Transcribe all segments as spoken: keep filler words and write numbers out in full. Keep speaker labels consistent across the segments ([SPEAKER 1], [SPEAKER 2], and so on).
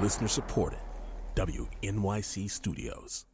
[SPEAKER 1] Listener supported. W N Y C Studios.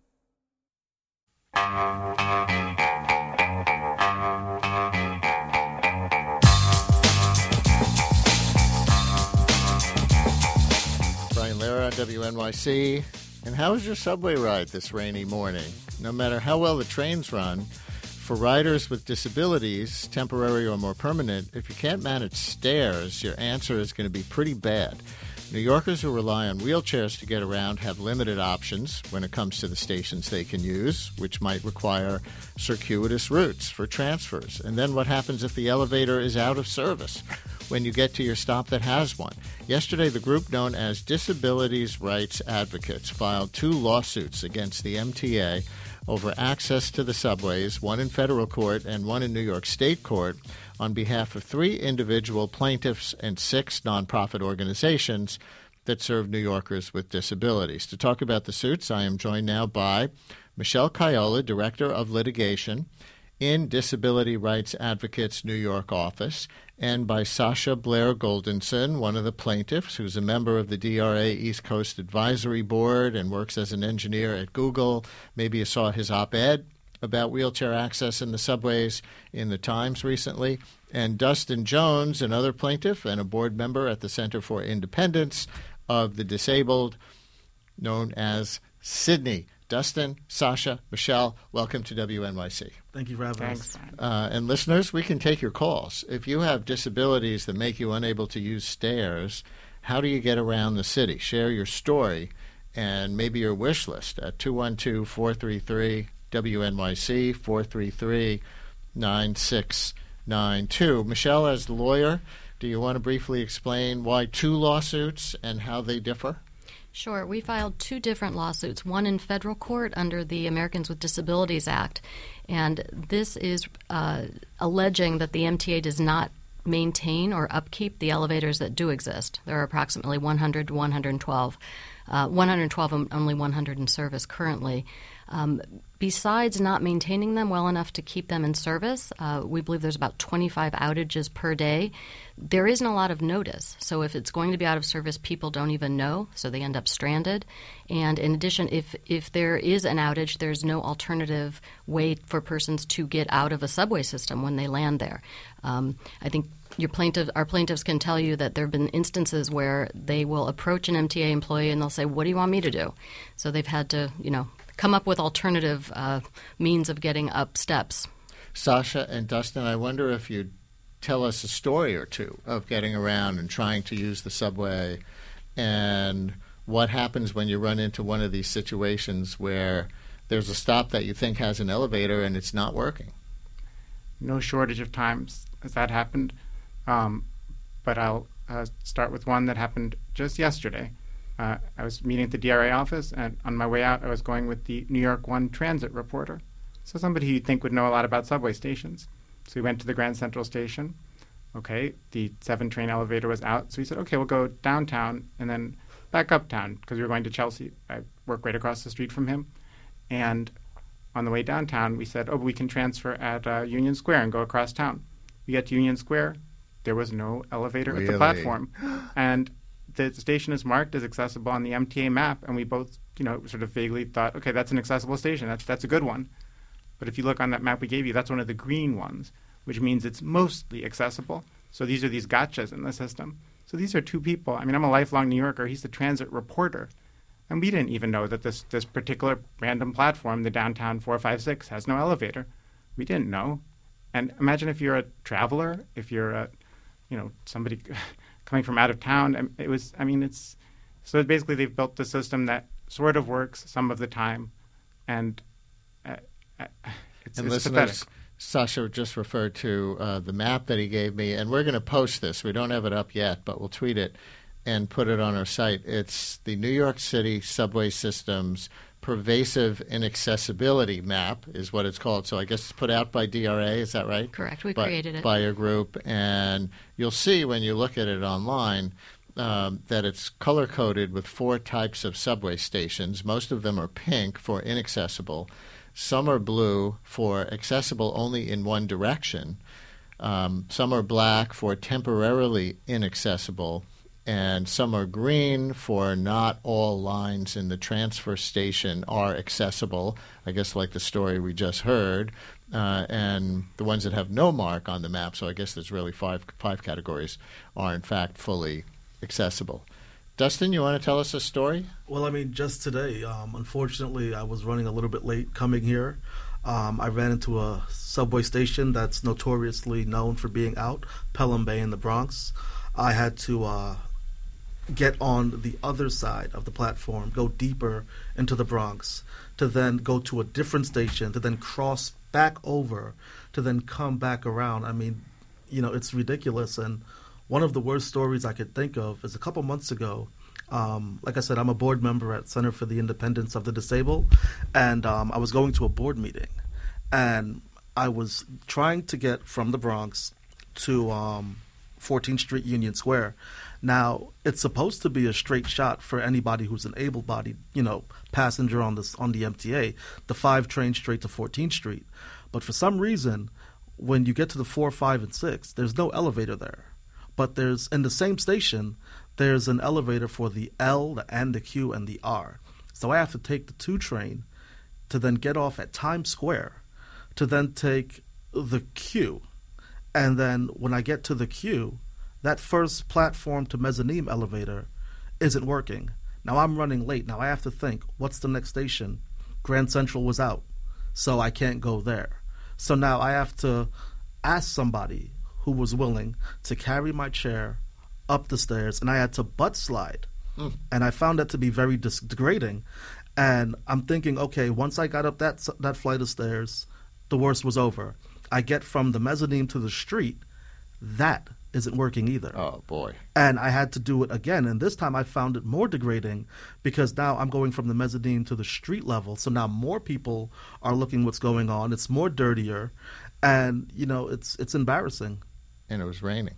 [SPEAKER 2] Brian Lehrer, W N Y C. And how was your subway ride this rainy morning? No matter how well the trains run, for riders with disabilities, temporary or more permanent, if you can't manage stairs, your answer is going to be pretty bad. New Yorkers who rely on wheelchairs to get around have limited options when it comes to the stations they can use, which might require circuitous routes for transfers. And then what happens if the elevator is out of service when you get to your stop that has one? Yesterday, the group known as Disabilities Rights Advocates filed two lawsuits against the M T A over access to the subways, one in federal court and one in New York State court, on behalf of three individual plaintiffs and six nonprofit organizations that serve New Yorkers with disabilities. To talk about the suits, I am joined now by Michelle Caiola, Director of Litigation in Disability Rights Advocates New York office, and by Sasha Blair Goldenson, one of the plaintiffs, who's a member of the D R A East Coast Advisory Board and works as an engineer at Google. Maybe you saw his op-ed about wheelchair access in the subways in the Times recently. And Dustin Jones, another plaintiff and a board member at the Center for Independence of the Disabled, known as Sydney. Dustin, Sasha, Michelle, welcome to W N Y C.
[SPEAKER 3] Thank you for having us.
[SPEAKER 2] Uh, and listeners, we can take your calls. If you have disabilities that make you unable to use stairs, how do you get around the city? Share your story and maybe your wish list at two one two, four three three, W N Y C, four three three, nine six nine two. Michelle, as the lawyer, do you want to briefly explain why two lawsuits and how they differ?
[SPEAKER 4] Sure. We filed two different lawsuits, one in federal court under the Americans with Disabilities Act, and this is uh, alleging that the M T A does not maintain or upkeep the elevators that do exist. There are approximately one hundred to one hundred twelve. Uh, one hundred twelve, only one hundred in service currently. Um, besides not maintaining them well enough to keep them in service, uh, we believe there's about twenty-five outages per day. There isn't a lot of notice. So if it's going to be out of service, people don't even know, so they end up stranded. And in addition, if, if there is an outage, there's no alternative way for persons to get out of a subway system when they land there. Um, I think your plaintiff, our plaintiffs can tell you that there have been instances where they will approach an M T A employee and they'll say, "What do you want me to do?" So they've had to, you know, come up with alternative uh, means of getting up steps.
[SPEAKER 2] Sasha and Dustin, I wonder if you'd tell us a story or two of getting around and trying to use the subway and what happens when you run into one of these situations where there's a stop that you think has an elevator and it's not working.
[SPEAKER 5] No shortage of times as that happened, um, but I'll uh, start with one that happened just yesterday. Uh, I was meeting at the D R A office, and on my way out, I was going with the New York One transit reporter, so somebody who you'd think would know a lot about subway stations. So we went to the Grand Central Station. Okay, the seven train elevator was out, so we said, okay, we'll go downtown and then back uptown because we were going to Chelsea. I work right across the street from him. And on the way downtown, we said, oh, we can transfer at uh, Union Square and go across town. We get to Union Square. There was no elevator
[SPEAKER 2] really?
[SPEAKER 5] at the platform. And the station is marked as accessible on the M T A map, and we both, you know, sort of vaguely thought, okay, that's an accessible station. That's that's a good one. But if you look on that map we gave you, that's one of the green ones, which means it's mostly accessible. So these are these gotchas in the system. So these are two people. I mean, I'm a lifelong New Yorker. He's the transit reporter. And we didn't even know that this, this particular random platform, the downtown four five six, has no elevator. We didn't know. And imagine if you're a traveler, if you're a, you know, somebody coming from out of town. It was, I mean, it's, so basically they've built the system that sort of works some of the time. And uh, it's,
[SPEAKER 2] and
[SPEAKER 5] it's
[SPEAKER 2] listeners,
[SPEAKER 5] pathetic.
[SPEAKER 2] Sasha just referred to uh, the map that he gave me, and we're going to post this. We don't have it up yet, but we'll tweet it and put it on our site. It's the New York City subway system's pervasive inaccessibility map is what it's called. So I guess it's put out by D R A. Is that right?
[SPEAKER 4] Correct. We
[SPEAKER 2] by,
[SPEAKER 4] created it.
[SPEAKER 2] By a group. And you'll see when you look at it online um, that it's color-coded with four types of subway stations. Most of them are pink for inaccessible. Some are blue for accessible only in one direction. Um, some are black for temporarily inaccessible. and some are green for not all lines in the transfer station are accessible, I guess like the story we just heard, uh, and the ones that have no mark on the map, so I guess there's really five five categories, are in fact fully accessible. Dustin, you want to tell us a story?
[SPEAKER 3] Well, I mean, just today, um, unfortunately, I was running a little bit late coming here. Um, I ran into a subway station that's notoriously known for being out, Pelham Bay in the Bronx. I had to uh, get on the other side of the platform, go deeper into the Bronx, to then go to a different station, to then cross back over, to then come back around. I mean, you know, it's ridiculous. And one of the worst stories I could think of is a couple months ago. Um, like I said, I'm a board member at Center for the Independence of the Disabled, and um, I was going to a board meeting, and I was trying to get from the Bronx to um, fourteenth Street Union Square. Now, it's supposed to be a straight shot for anybody who's an able-bodied, you know, passenger on this on the M T A, the five trains straight to fourteenth Street. But for some reason, when you get to the four, five, and six, there's no elevator there. But there's, in the same station, there's an elevator for the L, the N, the Q, and the R. So I have to take the two train to then get off at Times Square to then take the Q. And then when I get to the Q, that first platform to mezzanine elevator isn't working. Now I'm running late. Now I have to think, what's the next station? Grand Central was out, so I can't go there. So now I have to ask somebody who was willing to carry my chair up the stairs, and I had to butt slide. Mm. And I found that to be very dis- degrading. And I'm thinking, okay, once I got up that that flight of stairs, the worst was over. I get from the mezzanine to the street, that isn't working either.
[SPEAKER 2] Oh, boy.
[SPEAKER 3] And I had to do it again, and this time I found it more degrading because now I'm going from the mezzanine to the street level, so now more people are looking what's going on. It's more dirtier, and, you know, it's it's embarrassing.
[SPEAKER 2] And it was raining.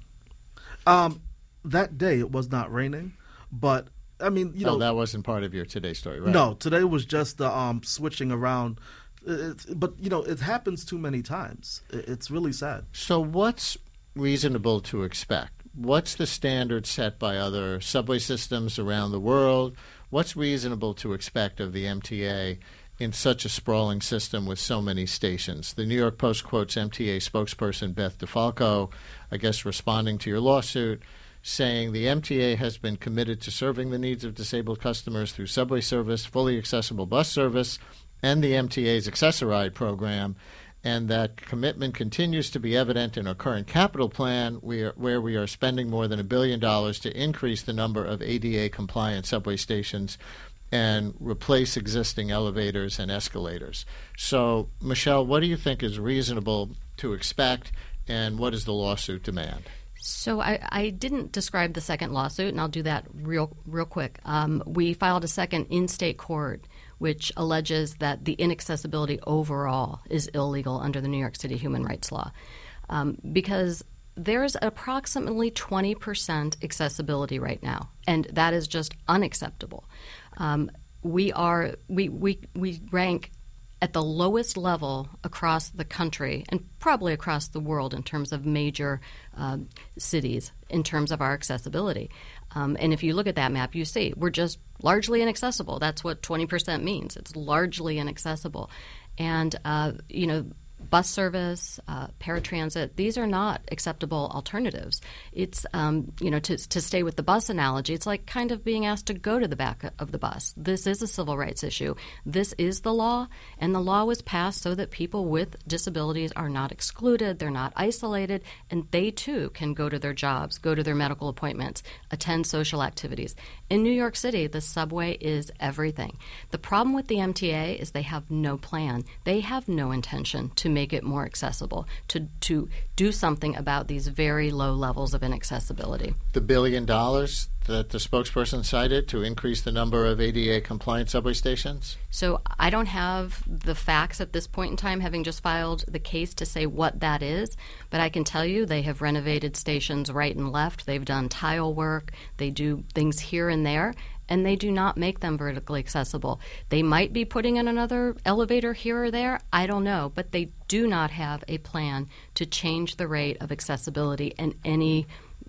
[SPEAKER 3] Um, that day it was not raining, but I mean, you know,
[SPEAKER 2] oh, that wasn't part of your Today story, right?
[SPEAKER 3] No, today was just the um, switching around. It's, but you know, it happens too many times. It's really sad.
[SPEAKER 2] So, what's reasonable to expect? What's the standard set by other subway systems around the world? What's reasonable to expect of the M T A in such a sprawling system with so many stations? The New York Post quotes M T A spokesperson Beth DeFalco, I guess responding to your lawsuit, saying the M T A has been committed to serving the needs of disabled customers through subway service, fully accessible bus service, and the M T A's Access-A-Ride program, and that commitment continues to be evident in our current capital plan, we are, where we are spending more than a billion dollars to increase the number of A D A-compliant subway stations and replace existing elevators and escalators. So, Michelle, what do you think is reasonable to expect, and what does the lawsuit demand?
[SPEAKER 4] So I, I didn't describe the second lawsuit, and I'll do that real real quick. Um, we filed a second in-state court, which alleges that the inaccessibility overall is illegal under the New York City human rights law, um, because there's approximately twenty percent accessibility right now, and that is just unacceptable. Um, we are we, we we rank at the lowest level across the country and probably across the world in terms of major um, cities in terms of our accessibility. Um, and if you look at that map, you see we're just largely inaccessible. That's what twenty percent means. It's largely inaccessible. And, uh, you know, bus service, uh, paratransit, these are not acceptable alternatives. It's, um, you know, to, to stay with the bus analogy, it's like kind of being asked to go to the back of the bus. This is a civil rights issue. This is the law, and the law was passed so that people with disabilities are not excluded, they're not isolated, and they too can go to their jobs, go to their medical appointments, attend social activities. In New York City, the subway is everything. The problem with the M T A is they have no plan. They have no intention to make it more accessible, to to do something about these very low levels of inaccessibility.
[SPEAKER 2] The billion dollars that the spokesperson cited to increase the number of A D A-compliant subway stations?
[SPEAKER 4] So I don't have the facts at this point in time, having just filed the case, to say what that is, but I can tell you they have renovated stations right and left. They've done tile work. They do things here and there, and they do not make them vertically accessible. They might be putting in another elevator here or there. I don't know, but they do not have a plan to change the rate of accessibility in any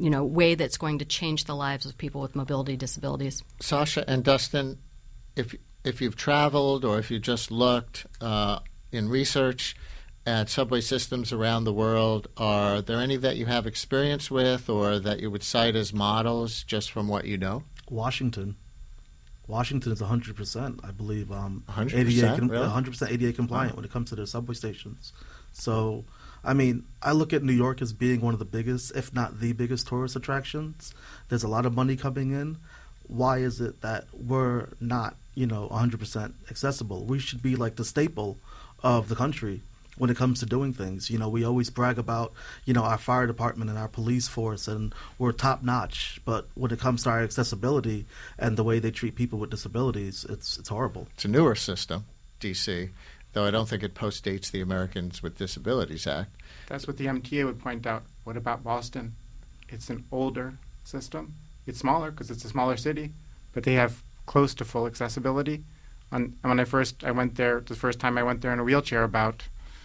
[SPEAKER 4] you know, way that's going to change the lives of people with mobility disabilities.
[SPEAKER 2] Sasha and Dustin, if if you've traveled or if you just looked uh, in research at subway systems around the world, are there any that you have experience with or that you would cite as models just from what you know?
[SPEAKER 3] Washington. Washington is one hundred percent, I believe, um,
[SPEAKER 2] one hundred percent,
[SPEAKER 3] A D A, com-
[SPEAKER 2] really?
[SPEAKER 3] one hundred percent A D A compliant when it comes to their subway stations. So, I mean, I look at New York as being one of the biggest, if not the biggest, tourist attractions. There's a lot of money coming in. Why is it that we're not, you know, one hundred percent accessible? We should be like the staple of the country when it comes to doing things. You know, we always brag about, you know, our fire department and our police force, and we're top notch. But when it comes to our accessibility and the way they treat people with disabilities, it's it's horrible.
[SPEAKER 2] It's a newer system, D C, though I don't think it postdates the Americans with Disabilities Act.
[SPEAKER 5] That's what the M T A would point out. What about Boston? It's an older system. It's smaller because it's a smaller city, but they have close to full accessibility. On, when I first I went there, the first time I went there in a wheelchair about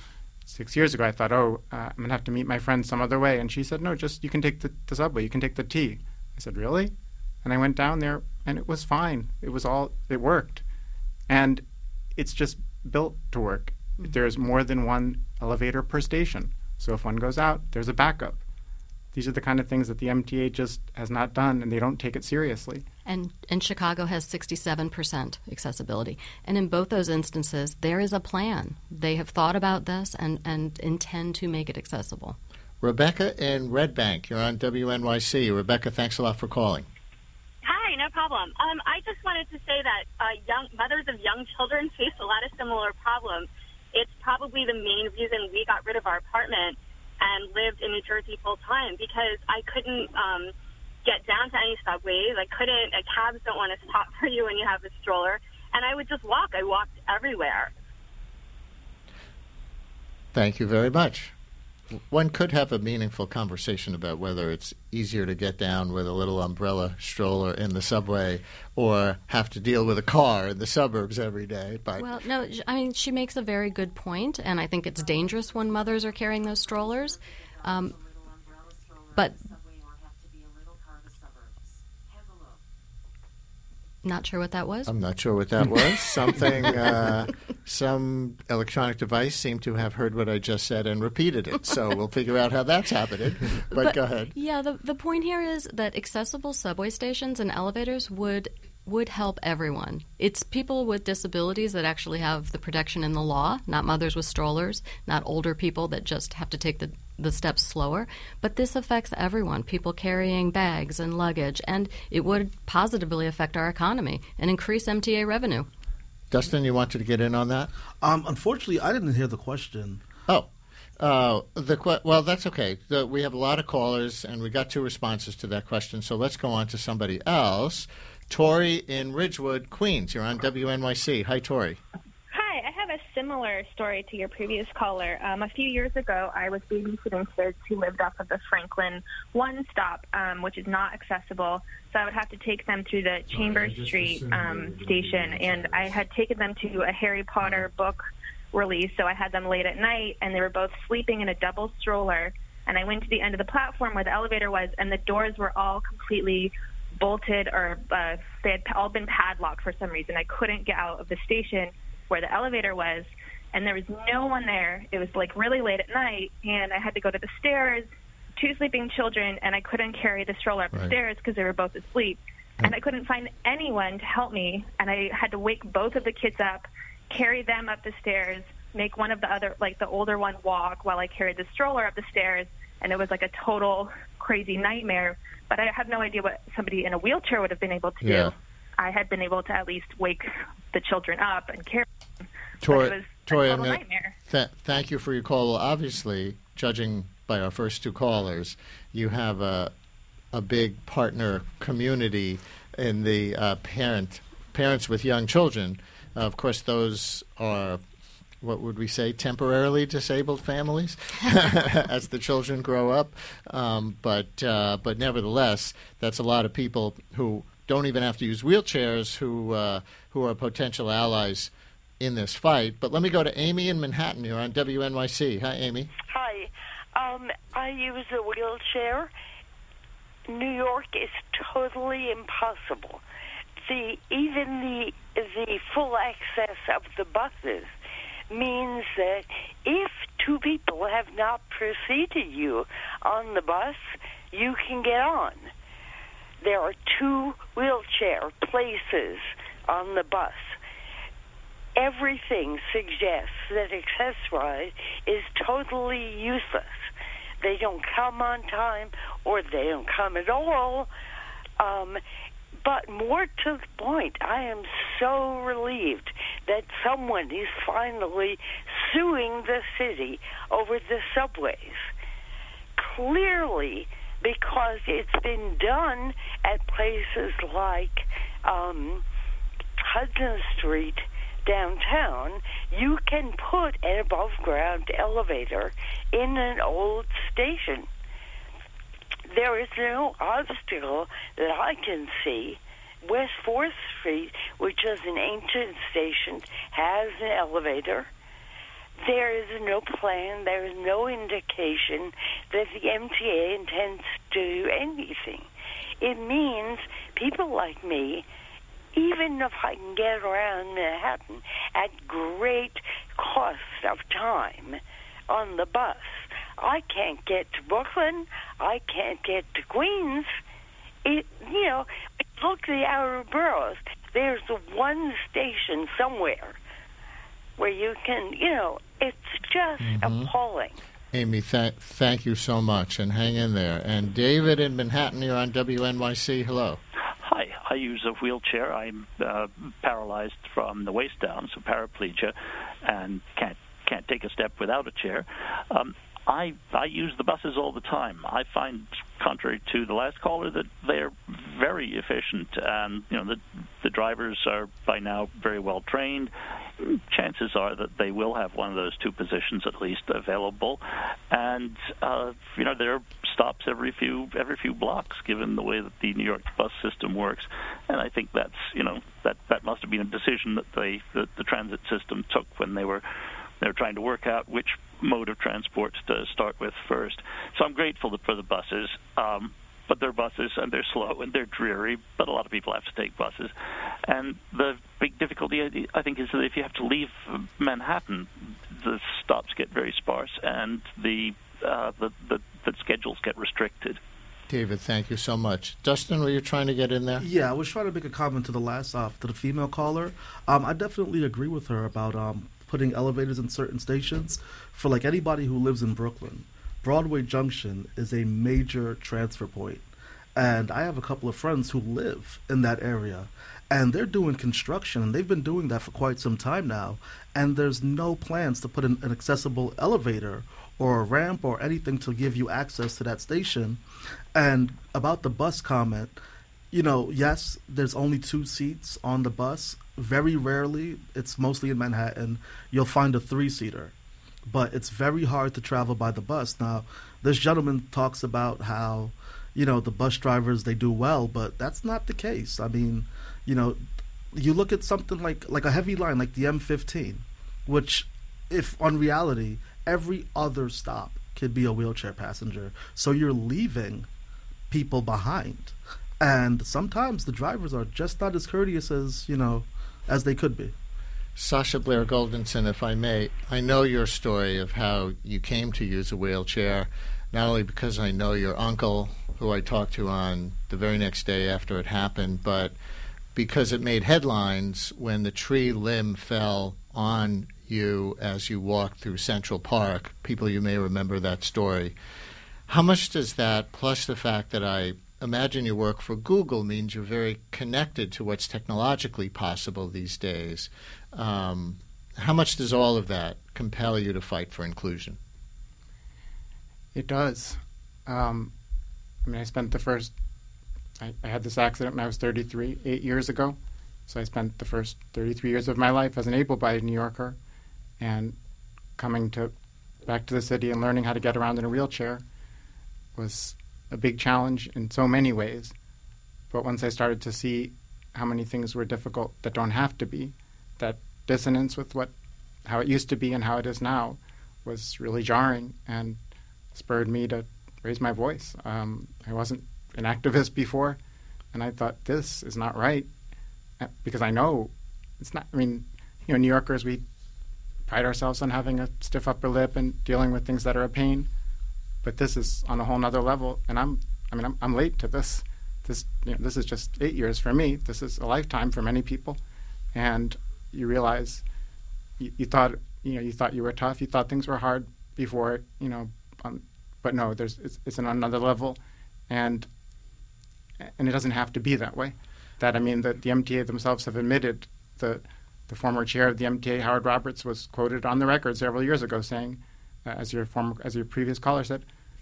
[SPEAKER 5] six years ago, I thought, oh, uh, I'm going to have to meet my friend some other way. And she said, no, just you can take the, the subway. You can take the T. I said, really? And I went down there, and it was fine. It was all, it worked. And it's just built to work. Mm-hmm. There's more than one elevator per station. So if one goes out, there's a backup. These are the kind of things that the M T A just has not done, and they don't take it seriously.
[SPEAKER 4] And, and Chicago has sixty-seven percent accessibility. And in both those instances, there is a plan. They have thought about this and, and intend to make it accessible.
[SPEAKER 2] Rebecca in Red Bank, you're on W N Y C. Rebecca, thanks a lot for calling.
[SPEAKER 6] Hi, no problem. Um, I just wanted to say that uh, young mothers of young children face a lot of similar problems. It's probably the main reason we got rid of our apartment and lived in New Jersey full time, because I couldn't um, get down to any subways. I couldn't, uh, cabs don't want to stop for you when you have a stroller. And I would just walk. I walked everywhere.
[SPEAKER 2] Thank you very much. One could have a meaningful conversation about whether it's easier to get down with a little umbrella stroller in the subway or have to deal with a car in the suburbs every day. But
[SPEAKER 4] well, no, I mean, she makes a very good point, and I think it's dangerous when mothers are carrying those strollers. Um, but not sure what that was.
[SPEAKER 2] I'm not sure what that was. Something, uh, some electronic device seemed to have heard what I just said and repeated it. So we'll figure out how that's happening. But,
[SPEAKER 4] but
[SPEAKER 2] go ahead.
[SPEAKER 4] Yeah, the the point here is that accessible subway stations and elevators would would help everyone. It's people with disabilities that actually have the protection in the law, not mothers with strollers, not older people that just have to take the, the steps slower. But this affects everyone, people carrying bags and luggage, and it would positively affect our economy and increase M T A revenue.
[SPEAKER 2] Dustin, you wanted to get in on that?
[SPEAKER 3] Um, unfortunately, I didn't hear the question.
[SPEAKER 2] Oh. Uh, the que- well, that's okay. The, we have a lot of callers, and we got two responses to that question, so let's go on to somebody else. Tori in Ridgewood, Queens. You're on W N Y C. Hi, Tori.
[SPEAKER 7] Hi. I have a similar story to your previous caller. Um, a few years ago, I was babysitting kids who lived off of the Franklin One Stop, um, which is not accessible. So I would have to take them through the Chambers Street um, station, and I had taken them to a Harry Potter book release, so I had them late at night, and they were both sleeping in a double stroller. And I went to the end of the platform where the elevator was, and the doors were all completely bolted, or uh, they had all been padlocked for some reason. I couldn't get out of the station where the elevator was, and there was no one there. It was like really late at night, and I had to go to the stairs, two sleeping children, and I couldn't carry the stroller up the
[SPEAKER 2] Right.
[SPEAKER 7] stairs because they were both asleep. And I couldn't find anyone to help me, and I had to wake both of the kids up, carry them up the stairs, make one of the other, like the older one, walk while I carried the stroller up the stairs, and it was like a total crazy nightmare. But I have no idea what somebody in a wheelchair would have been able to
[SPEAKER 2] Yeah.
[SPEAKER 7] do. I had been able to at least wake the children up and carry them.
[SPEAKER 2] Tori,
[SPEAKER 7] but it was
[SPEAKER 2] Tori,
[SPEAKER 7] a
[SPEAKER 2] I'm
[SPEAKER 7] total
[SPEAKER 2] gonna,
[SPEAKER 7] nightmare.
[SPEAKER 2] th- thank you for your call. Well, obviously, judging by our first two callers, you have a a big partner community in the uh, parent parents with young children. Uh, of course, those are, what would we say, temporarily disabled families as the children grow up. Um, but uh, but nevertheless, that's a lot of people who don't even have to use wheelchairs who uh, who are potential allies in this fight. But let me go to Amy in Manhattan. You're on W N Y C. Hi, Amy.
[SPEAKER 8] Hi. Um, I use a wheelchair, New York is totally impossible. The even the the full access of the buses means that if two people have not preceded you on the bus, you can get on. There are two wheelchair places on the bus. Everything suggests that Access-Ride is totally useless. They don't come on time, or they don't come at all. Um, but more to the point, I am so relieved that someone is finally suing the city over the subways. Clearly, because it's been done at places like um, Hudson Street downtown, you can put an above-ground elevator in an old station. There is no obstacle that I can see. West fourth Street, which is an ancient station, has an elevator. There is no plan, there is no indication that the M T A intends to do anything. It means people like me, even if I can get around Manhattan at great cost of time on the bus, I can't get to Brooklyn, I can't get to Queens. It, you know, look at the outer boroughs. There's one station somewhere where you can, you know, it's just mm-hmm. appalling.
[SPEAKER 2] Amy, th- thank you so much, and hang in there. And David in Manhattan, you're on W N Y C. Hello.
[SPEAKER 9] Hi, I use a wheelchair. I'm uh, paralyzed from the waist down, so paraplegia, and can't can't take a step without a chair. Um, I I use the buses all the time. I find, contrary to the last caller, that they're very efficient, and you know the the drivers are by now very well trained. Chances are that they will have one of those two positions at least available, and uh, you know there are stops every few every few blocks, given the way that the New York bus system works. And I think that's you know that that must have been a decision that they that the transit system took when they were they were trying to work out which mode of transport to start with first. So I'm grateful for the buses. Um, But they're buses, and they're slow, and they're dreary, but a lot of people have to take buses. And the big difficulty, I think, is that if you have to leave Manhattan, the stops get very sparse, and the uh, the, the, the schedules get restricted.
[SPEAKER 2] David, thank you so much. Dustin, were you trying to get in there?
[SPEAKER 3] Yeah, I was trying to make a comment to the last off, to the female caller. Um, I definitely agree with her about um, putting elevators in certain stations. For, like, anybody who lives in Brooklyn, Broadway Junction is a major transfer point, and I have a couple of friends who live in that area, and they're doing construction, and they've been doing that for quite some time now, and there's no plans to put in an accessible elevator or a ramp or anything to give you access to that station. And about the bus comment, you know, yes, there's only two seats on the bus. Very rarely, it's mostly in Manhattan, you'll find a three-seater. But it's very hard to travel by the bus. Now, this gentleman talks about how, you know, the bus drivers, they do well, but that's not the case. I mean, you know, you look at something like, like a heavy line, like the M fifteen, which, if on reality, every other stop could be a wheelchair passenger. So you're leaving people behind. And sometimes the drivers are just not as courteous as, you know, as they could be.
[SPEAKER 2] Sasha Blair Goldenson, if I may, I know your story of how you came to use a wheelchair, not only because I know your uncle, who I talked to on the very next day after it happened, but because it made headlines when the tree limb fell on you as you walked through Central Park. People, you may remember that story. How much does that, plus the fact that I imagine your work for Google means you're very connected to what's technologically possible these days, Um, how much does all of that compel you to fight for inclusion?
[SPEAKER 5] It does. Um, I mean, I spent the first, I, I had this accident when I was thirty-three, eight years ago. So I spent the first thirty-three years of my life as an able-bodied New Yorker, and coming to back to the city and learning how to get around in a wheelchair was a big challenge in so many ways. But once I started to see how many things were difficult that don't have to be, that dissonance with what how it used to be and how it is now was really jarring and spurred me to raise my voice. Um, I wasn't an activist before, and I thought, this is not right, because I know it's not. I mean, you know, New Yorkers, we pride ourselves on having a stiff upper lip and dealing with things that are a pain, but this is on a whole nother level. And I'm, I mean, I'm, I'm late to this. This, you know, this is just eight years for me. This is a lifetime for many people, and you realize you, you thought, you know, you thought you were tough. You thought things were hard before, you know, um, but no, there's it's, it's on another level, and and it doesn't have to be that way. That I mean, that the M T A themselves have admitted. The the former chair of the M T A, Howard Roberts, was quoted on the record several years ago saying, uh, as your former as your previous caller said,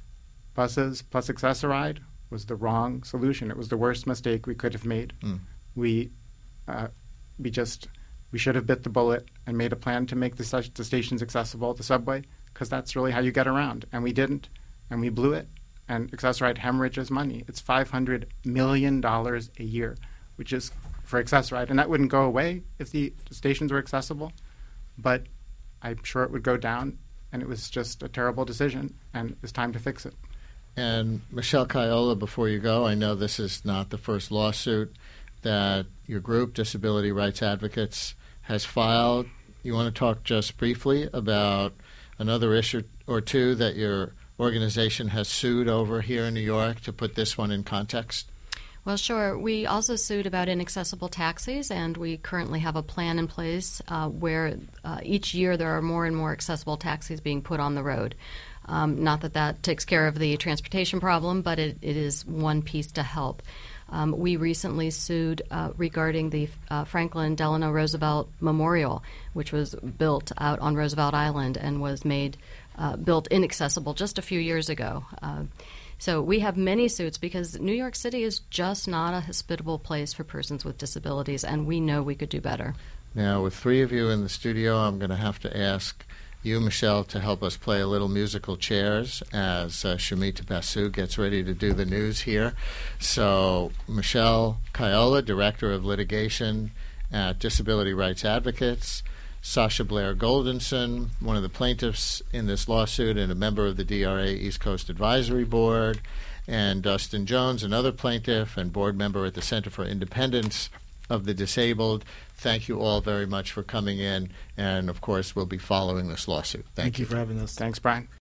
[SPEAKER 5] buses plus Access-a-Ride was the wrong solution. It was the worst mistake we could have made. Mm. We uh, we just we should have bit the bullet and made a plan to make the, the stations accessible, the subway, because that's really how you get around. And we didn't, and we blew it. And Access-a-Ride hemorrhages money. It's five hundred million dollars a year, which is for Access-a-Ride. And that wouldn't go away if the stations were accessible, but I'm sure it would go down, and it was just a terrible decision, and it's time to fix it.
[SPEAKER 2] And Michelle Kaiola, before you go, I know this is not the first lawsuit that your group, Disability Rights Advocates, has filed. You want to talk just briefly about another issue or two that your organization has sued over here in New York, to put this one in context?
[SPEAKER 4] Well, sure. We also sued about inaccessible taxis, and we currently have a plan in place uh, where uh, each year there are more and more accessible taxis being put on the road. Um, not that that takes care of the transportation problem, but it, it is one piece to help. Um, we recently sued uh, regarding the uh, Franklin Delano Roosevelt Memorial, which was built out on Roosevelt Island and was made uh, built inaccessible just a few years ago. Uh, so we have many suits because New York City is just not a hospitable place for persons with disabilities, and we know we could do better.
[SPEAKER 2] Now, with three of you in the studio, I'm going to have to ask you, Michelle, to help us play a little musical chairs as uh, Shamita Basu gets ready to do the news here. So, Michelle Kaiola, Director of Litigation at Disability Rights Advocates, Sasha Blair Goldenson, one of the plaintiffs in this lawsuit and a member of the D R A East Coast Advisory Board, and Dustin Jones, another plaintiff and board member at the Center for Independence of the Disabled. Thank you all very much for coming in, and of course we'll be following this lawsuit. Thank,
[SPEAKER 3] Thank you. you for having us.
[SPEAKER 5] Thanks, Brian.